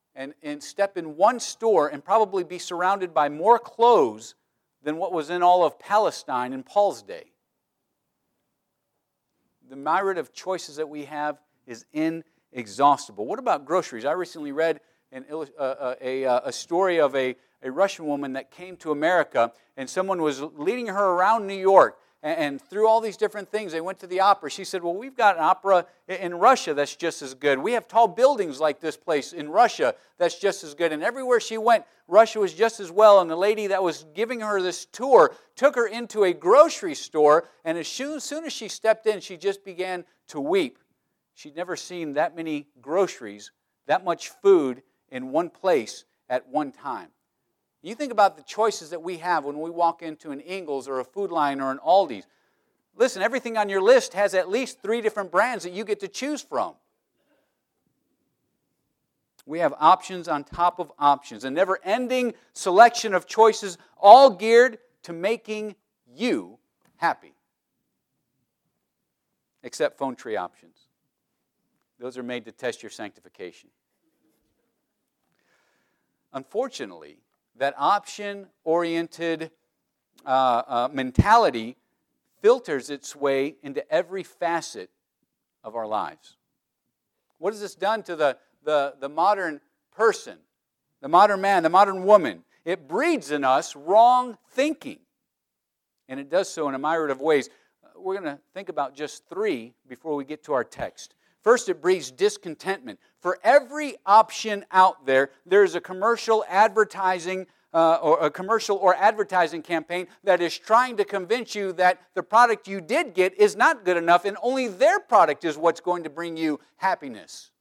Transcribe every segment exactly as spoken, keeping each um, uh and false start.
and, and step in one store and probably be surrounded by more clothes than what was in all of Palestine in Paul's day. The myriad of choices that we have is inexhaustible. What about groceries? I recently read an, uh, a, a, a story of a, a Russian woman that came to America, and someone was leading her around New York. And through all these different things, they went to the opera. She said, well, we've got an opera in Russia that's just as good. We have tall buildings like this place in Russia that's just as good. And everywhere she went, Russia was just as well. And the lady that was giving her this tour took her into a grocery store. And as soon as she stepped in, she just began to weep. She'd never seen that many groceries, that much food in one place at one time. You think about the choices that we have when we walk into an Ingles or a Food Lion or an Aldi's. Listen, everything on your list has at least three different brands that you get to choose from. We have options on top of options, a never-ending selection of choices, all geared to making you happy. Except phone tree options. Those are made to test your sanctification. Unfortunately, that option-oriented uh, uh, mentality filters its way into every facet of our lives. What has this done to the, the, the modern person, the modern man, the modern woman? It breeds in us wrong thinking. And it does so in a myriad of ways. We're going to think about just three before we get to our text. First, it breeds discontentment. For every option out there, there's a commercial advertising uh, or a commercial or advertising campaign that is trying to convince you that the product you did get is not good enough and only their product is what's going to bring you happiness.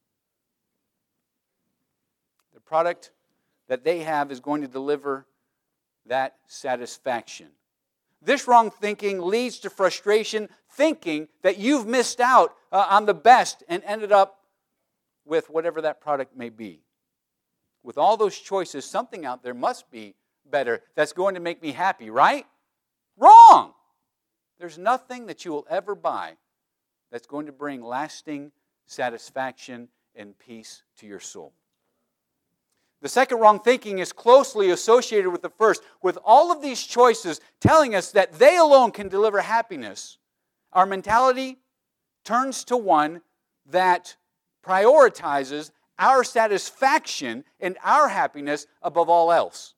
The product that they have is going to deliver that satisfaction. This wrong thinking leads to frustration, thinking that you've missed out uh, on the best and ended up with whatever that product may be. With all those choices, something out there must be better that's going to make me happy, right? Wrong! There's nothing that you will ever buy that's going to bring lasting satisfaction and peace to your soul. The second wrong thinking is closely associated with the first. With all of these choices telling us that they alone can deliver happiness, our mentality turns to one that prioritizes our satisfaction and our happiness above all else.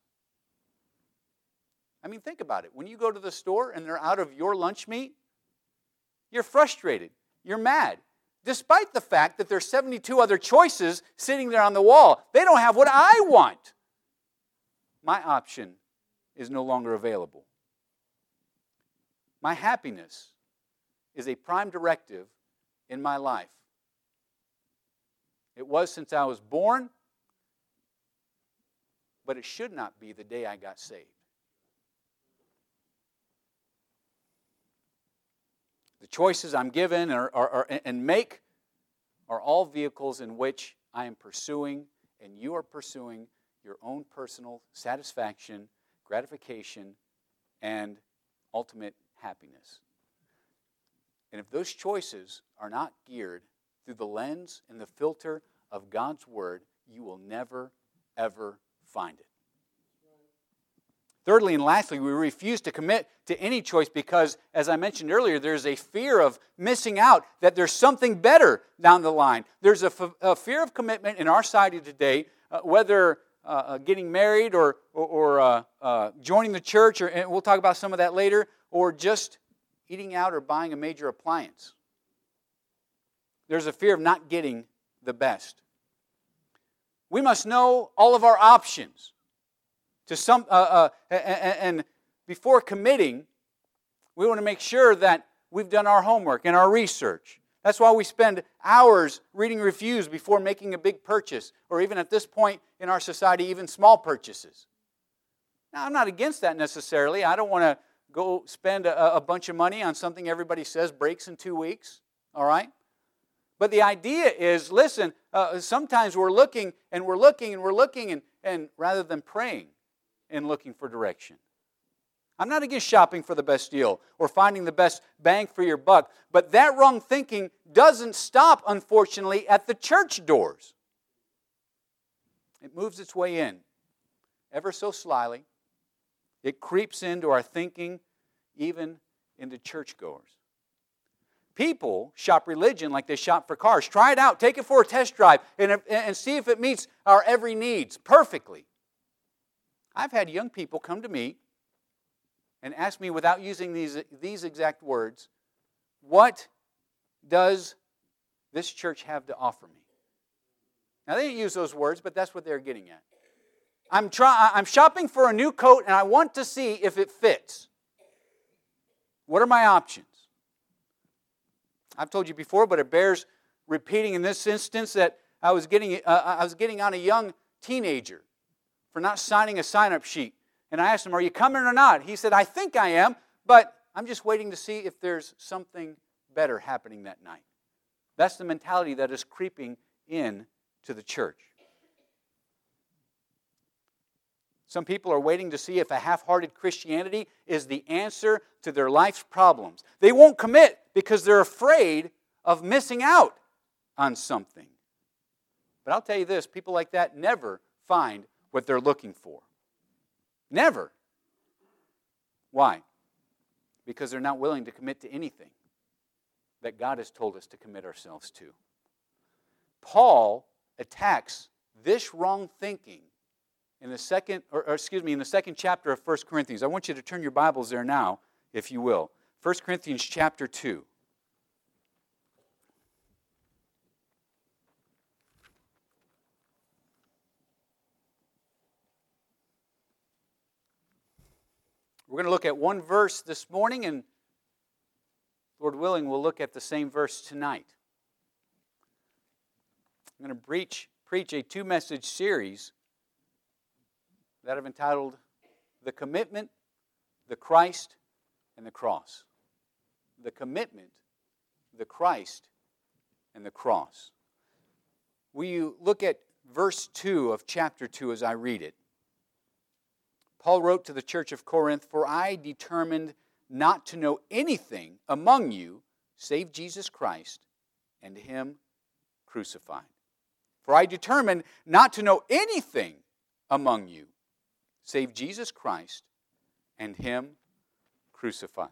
I mean, think about it. When you go to the store and they're out of your lunch meat, you're frustrated. You're mad. Despite the fact that there's seventy-two other choices sitting there on the wall. They don't have what I want. My option is no longer available. My happiness is a prime directive in my life. It was since I was born, but it should not be the day I got saved. The choices I'm given are, are, are, and make are all vehicles in which I am pursuing and you are pursuing your own personal satisfaction, gratification, and ultimate happiness. And if those choices are not geared through the lens and the filter of God's Word, you will never, ever find it. Thirdly and lastly, we refuse to commit to any choice because, as I mentioned earlier, there's a fear of missing out, that there's something better down the line. There's a, f- a fear of commitment in our society today, uh, whether uh, getting married or, or, or uh, uh, joining the church, or, and we'll talk about some of that later, or just eating out or buying a major appliance. There's a fear of not getting the best. We must know all of our options. To some, uh, uh, and, and before committing, we want to make sure that we've done our homework and our research. That's why we spend hours reading reviews before making a big purchase, or even at this point in our society, even small purchases. Now, I'm not against that necessarily. I don't want to go spend a, a bunch of money on something everybody says breaks in two weeks, all right? But the idea is, listen, uh, sometimes we're looking and we're looking and we're looking, and, and rather than praying and looking for direction. I'm not against shopping for the best deal or finding the best bang for your buck, but that wrong thinking doesn't stop, unfortunately, at the church doors. It moves its way in, ever so slyly. It creeps into our thinking, even into churchgoers. People shop religion like they shop for cars. Try it out. Take it for a test drive and, and see if it meets our every needs perfectly. I've had young people come to me and ask me without using these, these exact words, what does this church have to offer me? Now, they didn't use those words, but that's what they're getting at. I'm, try, I'm shopping for a new coat, and I want to see if it fits. What are my options? I've told you before, but it bears repeating in this instance that I was getting, uh, I was getting on a young teenager for not signing a sign-up sheet. And I asked him, are you coming or not? He said, I think I am, but I'm just waiting to see if there's something better happening that night. That's the mentality that is creeping in to the church. Some people are waiting to see if a half-hearted Christianity is the answer to their life's problems. They won't commit because they're afraid of missing out on something. But I'll tell you this, people like that never find what they're looking for. Never. Why? Because they're not willing to commit to anything that God has told us to commit ourselves to. Paul attacks this wrong thinking in the second, or, or excuse me, in the second chapter of First Corinthians. I want you to turn your Bibles there now, if you will. First Corinthians chapter two. We're going to look at one verse this morning, and Lord willing, we'll look at the same verse tonight. I'm going to preach, preach a two-message series that I've entitled The Commitment, the Christ, and the Cross. The Commitment, the Christ, and the Cross. Will you look at verse two of chapter two as I read it? Paul wrote to the church of Corinth, "For I determined not to know anything among you save Jesus Christ and Him crucified. For I determined not to know anything among you save Jesus Christ and Him crucified."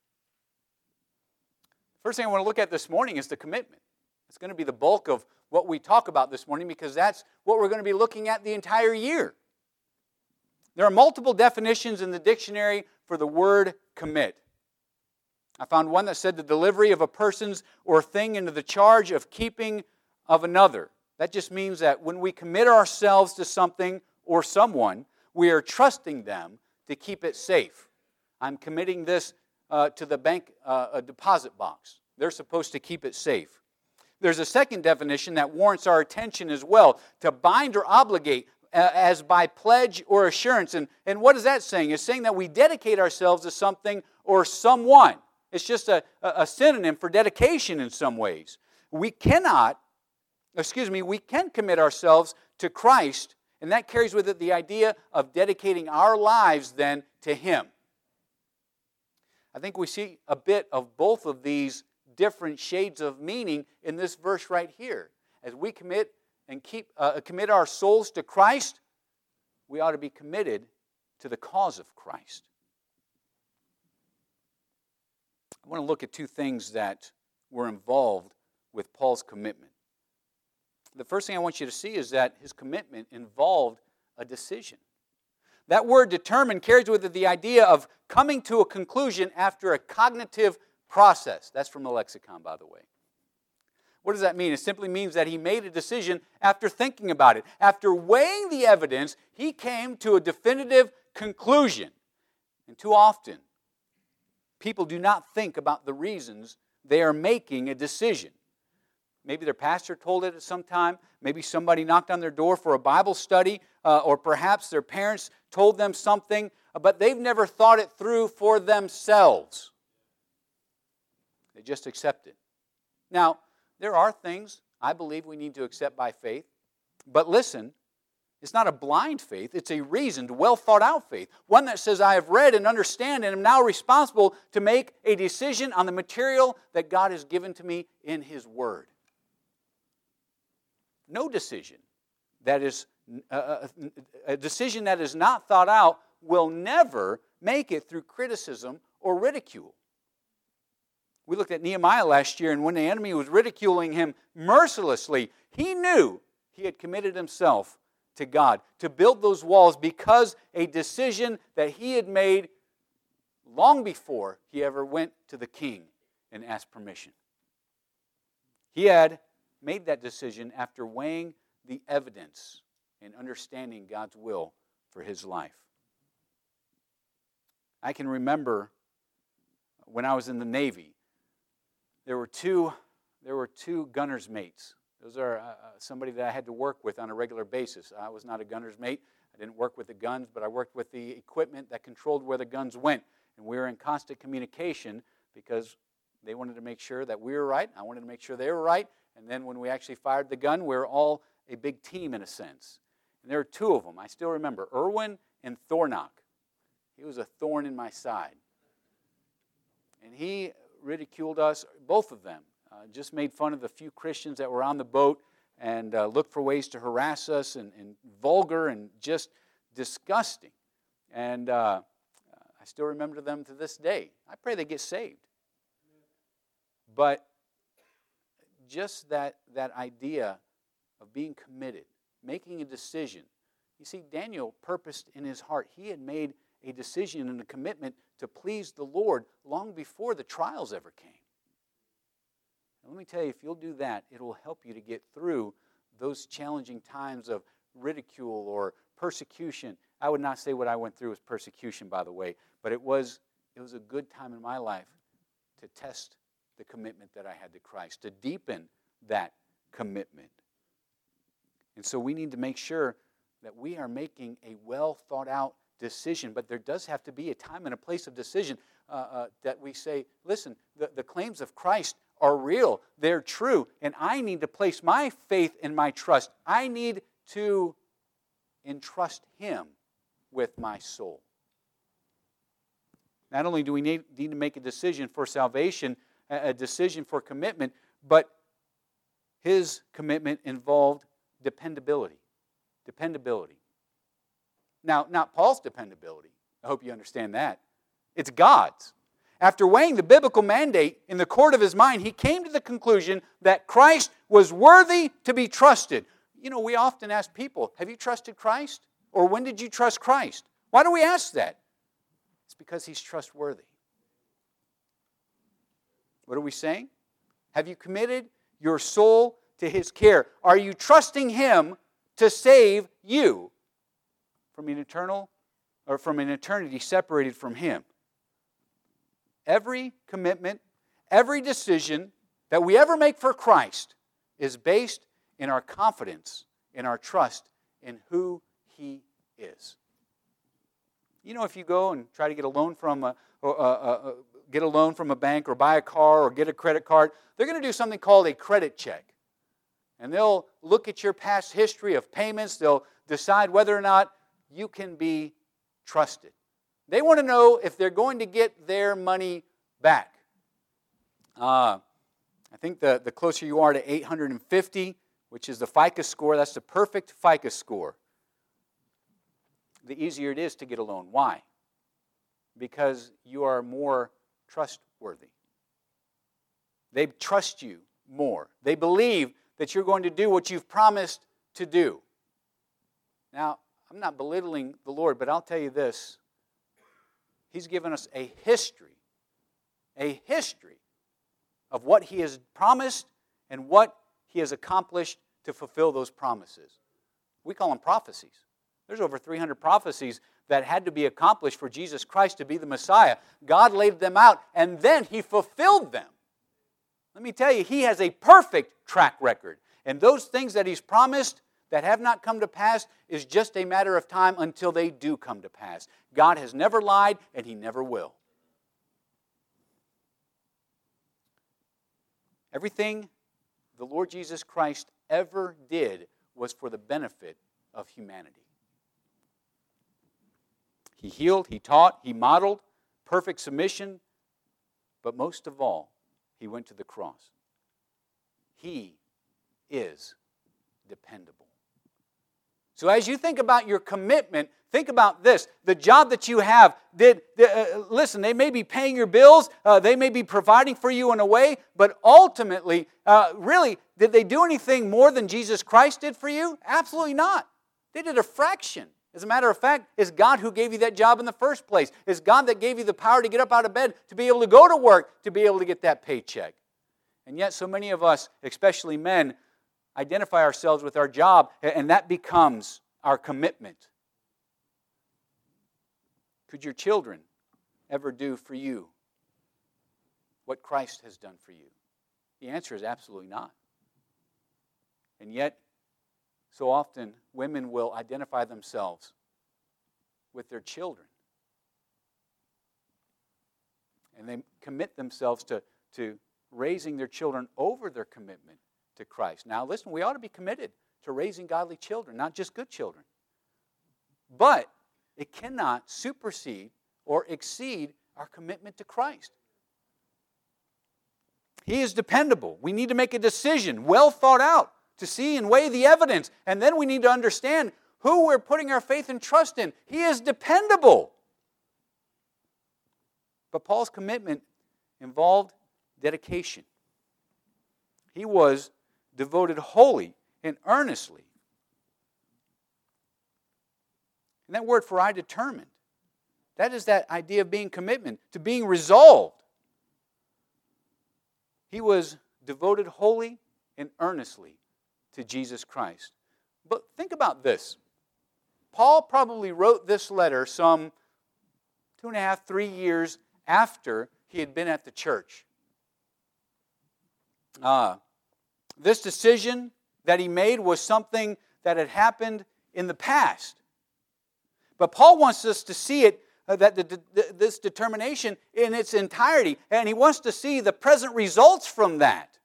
First thing I want to look at this morning is the commitment. It's going to be the bulk of what we talk about this morning because that's what we're going to be looking at the entire year. There are multiple definitions in the dictionary for the word commit. I found one that said the delivery of a person's or thing into the charge of keeping of another. That just means that when we commit ourselves to something or someone, we are trusting them to keep it safe. I'm committing this uh, to the bank uh, a deposit box. They're supposed to keep it safe. There's a second definition that warrants our attention as well, to bind or obligate uh, as by pledge or assurance. And, and what is that saying? It's saying that we dedicate ourselves to something or someone. It's just a, a synonym for dedication in some ways. We cannot, excuse me, we can commit ourselves to Christ, and that carries with it the idea of dedicating our lives then to Him. I think we see a bit of both of these different shades of meaning in this verse right here. As we commit and keep uh, commit our souls to Christ, we ought to be committed to the cause of Christ. I want to look at two things that were involved with Paul's commitment. The first thing I want you to see is that his commitment involved a decision. That word determine carries with it the idea of coming to a conclusion after a cognitive process. That's from the lexicon, by the way. What does that mean? It simply means that he made a decision after thinking about it. After weighing the evidence, he came to a definitive conclusion. And too often, people do not think about the reasons they are making a decision. Maybe their pastor told it at some time. Maybe somebody knocked on their door for a Bible study. Uh, or perhaps their parents told them something. But they've never thought it through for themselves. They just accept it. Now, there are things I believe we need to accept by faith. But listen, it's not a blind faith. It's a reasoned, well thought out faith. One that says, I have read and understand and am now responsible to make a decision on the material that God has given to me in His Word. No decision that is a, a decision that is not thought out will never make it through criticism or ridicule. We looked at Nehemiah last year, and when the enemy was ridiculing him mercilessly, he knew he had committed himself to God to build those walls because a decision that he had made long before he ever went to the king and asked permission. He had made that decision after weighing the evidence and understanding God's will for his life. I can remember when I was in the Navy, there were two, there were two gunner's mates. Those are uh, somebody that I had to work with on a regular basis. I was not a gunner's mate. I didn't work with the guns, but I worked with the equipment that controlled where the guns went. And we were in constant communication because they wanted to make sure that we were right. I wanted to make sure they were right. And then when we actually fired the gun, we were all a big team in a sense. And there were two of them. I still remember, Irwin and Thornock. He was a thorn in my side. And he ridiculed us, both of them. Uh, just made fun of the few Christians that were on the boat and uh, looked for ways to harass us and, and vulgar and just disgusting. And uh, I still remember them to this day. I pray they get saved. But just that, that idea of being committed, making a decision. You see, Daniel purposed in his heart. He had made a decision and a commitment to please the Lord long before the trials ever came. And let me tell you, if you'll do that, it will help you to get through those challenging times of ridicule or persecution. I would not say what I went through was persecution, by the way, but it was, it was a good time in my life to test the commitment that I had to Christ, to deepen that commitment. And so we need to make sure that we are making a well thought out decision, but there does have to be a time and a place of decision uh, uh, that we say, listen, the, the claims of Christ are real, they're true, and I need to place my faith and my trust. I need to entrust Him with my soul. Not only do we need, need to make a decision for salvation, a, a decision for commitment, but his commitment involved dependability. Dependability. Now, not Paul's dependability. I hope you understand that. It's God's. After weighing the biblical mandate in the court of his mind, he came to the conclusion that Christ was worthy to be trusted. You know, we often ask people, have you trusted Christ? Or when did you trust Christ? Why do we ask that? It's because he's trustworthy. What are we saying? Have you committed your soul to his care? Are you trusting him to save you from an eternal or from an eternity separated from him? Every commitment, every decision that we ever make for Christ is based in our confidence, in our trust in who he is. You know, if you go and try to get a loan from a, a, a, a get a loan from a bank or buy a car or get a credit card, they're going to do something called a credit check. And they'll look at your past history of payments. They'll decide whether or not you can be trusted. They want to know if they're going to get their money back. Uh, I think the, the closer you are to eight hundred fifty, which is the FICO score, that's the perfect FICO score, the easier it is to get a loan. Why? Because you are more trustworthy. They trust you more. They believe that you're going to do what you've promised to do. Now, I'm not belittling the Lord, but I'll tell you this. He's given us a history, a history of what he has promised and what he has accomplished to fulfill those promises. We call them prophecies. There's over three hundred prophecies that had to be accomplished for Jesus Christ to be the Messiah. God laid them out, and then he fulfilled them. Let me tell you, he has a perfect track record. And those things that he's promised that have not come to pass is just a matter of time until they do come to pass. God has never lied, and he never will. Everything the Lord Jesus Christ ever did was for the benefit of humanity. He healed, he taught, he modeled perfect submission, but most of all, he went to the cross. He is dependable. So as you think about your commitment, think about this. The job that you have, did uh, listen, they may be paying your bills, uh, they may be providing for you in a way, but ultimately, uh, really, did they do anything more than Jesus Christ did for you? Absolutely not. They did a fraction. As a matter of fact, it's God who gave you that job in the first place. It's God that gave you the power to get up out of bed, to be able to go to work, to be able to get that paycheck. And yet so many of us, especially men, identify ourselves with our job, and that becomes our commitment. Could your children ever do for you what Christ has done for you? The answer is absolutely not. And yet, so often, women will identify themselves with their children. And they commit themselves to, to raising their children over their commitment to Christ. Now, listen, we ought to be committed to raising godly children, not just good children. But it cannot supersede or exceed our commitment to Christ. He is dependable. We need to make a decision, well thought out, to see and weigh the evidence. And then we need to understand who we're putting our faith and trust in. He is dependable. But Paul's commitment involved dedication. He was devoted wholly and earnestly. And that word for I determined, that is that idea of being commitment, to being resolved. He was devoted wholly and earnestly to Jesus Christ. But think about this. Paul probably wrote this letter some two and a half, three years after he had been at the church. Uh, this decision that he made was something that had happened in the past. But Paul wants us to see it, uh, that the, the, this determination in its entirety, and he wants to see the present results from that.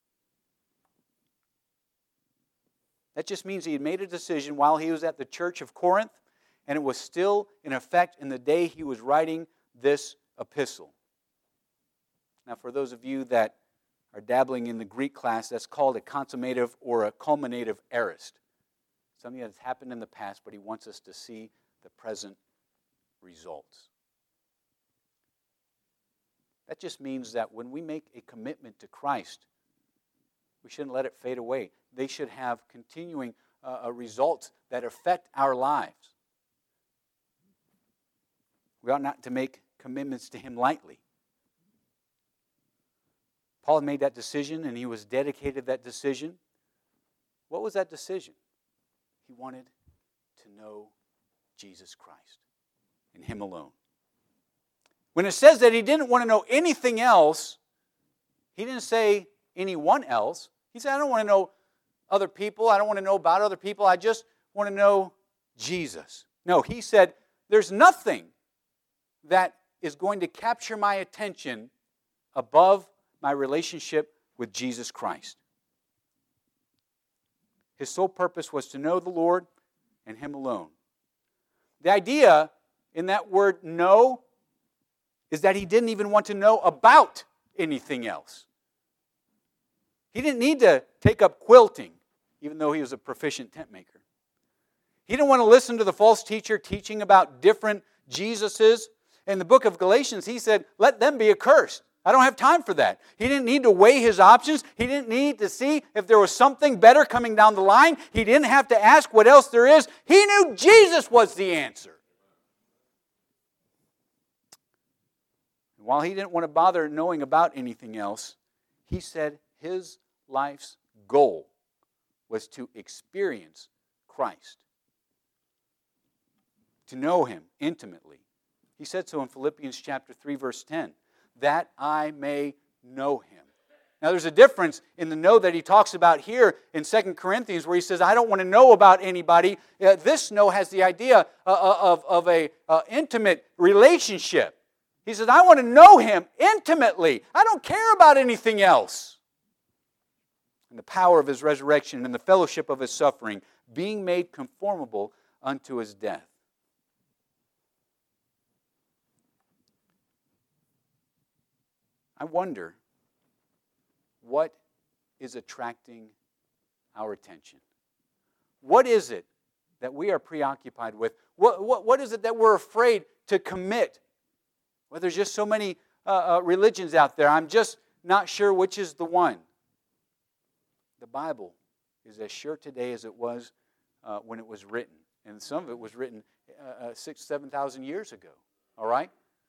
That just means he had made a decision while he was at the church of Corinth, and it was still in effect in the day he was writing this epistle. Now, for those of you that are dabbling in the Greek class, that's called a consummative or a culminative aorist. Something that has happened in the past, but he wants us to see the present results. That just means that when we make a commitment to Christ, we shouldn't let it fade away. They should have continuing uh, results that affect our lives. We ought not to make commitments to Him lightly. Paul had made that decision, and he was dedicated to that decision. What was that decision? He wanted to know Jesus Christ and Him alone. When it says that he didn't want to know anything else, he didn't say anyone else. He said, I don't want to know other people. I don't want to know about other people. I just want to know Jesus. No, he said, there's nothing that is going to capture my attention above my relationship with Jesus Christ. His sole purpose was to know the Lord and Him alone. The idea in that word know is that he didn't even want to know about anything else. He didn't need to take up quilting, even though he was a proficient tent maker. He didn't want to listen to the false teacher teaching about different Jesuses. In the book of Galatians, he said, let them be accursed. I don't have time for that. He didn't need to weigh his options. He didn't need to see if there was something better coming down the line. He didn't have to ask what else there is. He knew Jesus was the answer. While he didn't want to bother knowing about anything else, he said his life's goal was to experience Christ, to know Him intimately. He said so in Philippians chapter three, verse ten, that I may know Him. Now there's a difference in the know that he talks about here in Second Corinthians, where he says, I don't want to know about anybody. Uh, this know has the idea uh, of, of an uh, intimate relationship. He says, I want to know Him intimately. I don't care about anything else. And the power of His resurrection and the fellowship of His suffering, being made conformable unto His death. I wonder what is attracting our attention. What is it that we are preoccupied with? What, what, what is it that we're afraid to commit? Well, there's just so many uh, uh, religions out there. I'm just not sure which is the one. The Bible is as sure today as it was uh, when it was written. And some of it was written uh, uh, six, seven thousand years ago. All right?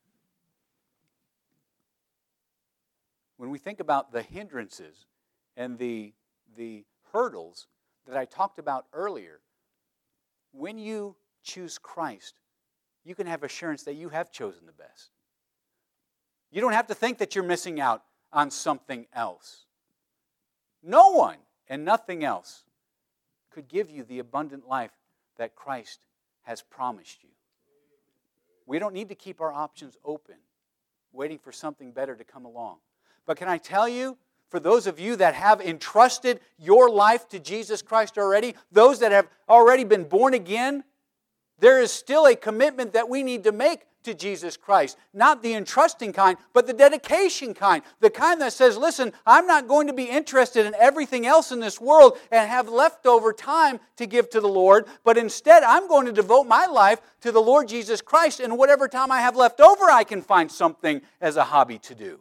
When we think about the hindrances and the, the hurdles that I talked about earlier, when you choose Christ, you can have assurance that you have chosen the best. You don't have to think that you're missing out on something else. No one and nothing else could give you the abundant life that Christ has promised you. We don't need to keep our options open, waiting for something better to come along. But can I tell you, for those of you that have entrusted your life to Jesus Christ already, those that have already been born again, there is still a commitment that we need to make to Jesus Christ. Not the entrusting kind, but the dedication kind. The kind that says, listen, I'm not going to be interested in everything else in this world and have leftover time to give to the Lord, but instead I'm going to devote my life to the Lord Jesus Christ, and whatever time I have left over, I can find something as a hobby to do.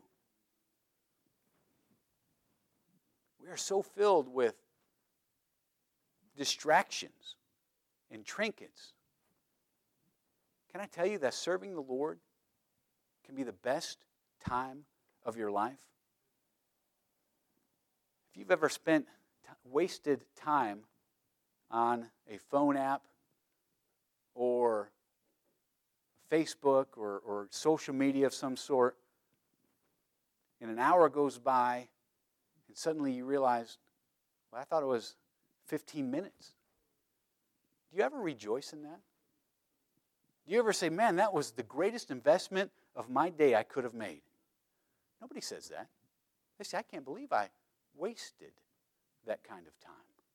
We are so filled with distractions and trinkets. Can I tell you that serving the Lord can be the best time of your life? If you've ever spent t- wasted time on a phone app or Facebook or, or social media of some sort, and an hour goes by, and suddenly you realize, well, I thought it was fifteen minutes. Do you ever rejoice in that? Do you ever say, man, that was the greatest investment of my day I could have made? Nobody says that. They say, I can't believe I wasted that kind of time.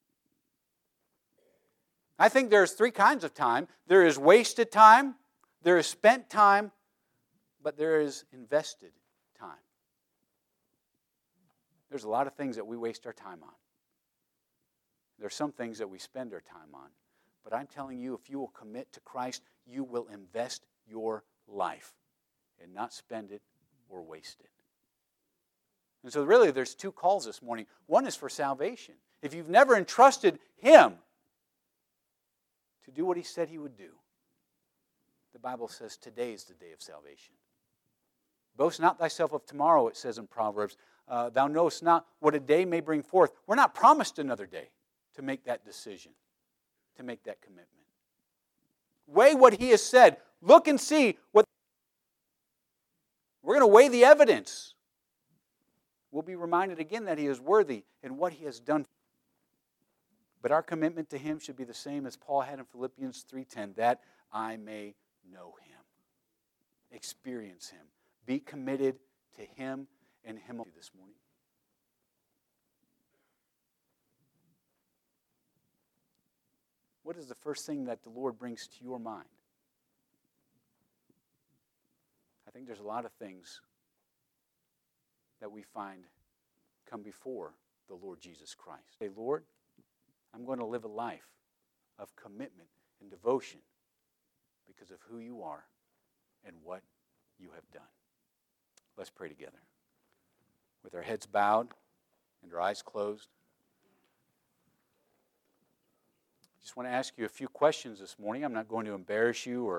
I think there's three kinds of time. There is wasted time, there is spent time, but there is invested time. There's a lot of things that we waste our time on. There's some things that we spend our time on. But I'm telling you, if you will commit to Christ, you will invest your life and not spend it or waste it. And so really there's two calls this morning. One is for salvation. If you've never entrusted Him to do what He said He would do, the Bible says today is the day of salvation. Boast not thyself of tomorrow, it says in Proverbs. Uh, Thou knowest not what a day may bring forth. We're not promised another day to make that decision, to make that commitment. Weigh what He has said. Look and see what. We're going to weigh the evidence. We'll be reminded again that He is worthy and what He has done. But our commitment to Him should be the same as Paul had in Philippians three ten, that I may know Him, experience Him, be committed to Him and Him alone this morning. What is the first thing that the Lord brings to your mind? I think there's a lot of things that we find come before the Lord Jesus Christ. Say, Lord, I'm going to live a life of commitment and devotion because of who you are and what you have done. Let's pray together. With our heads bowed and our eyes closed. I just want to ask you a few questions this morning. I'm not going to embarrass you or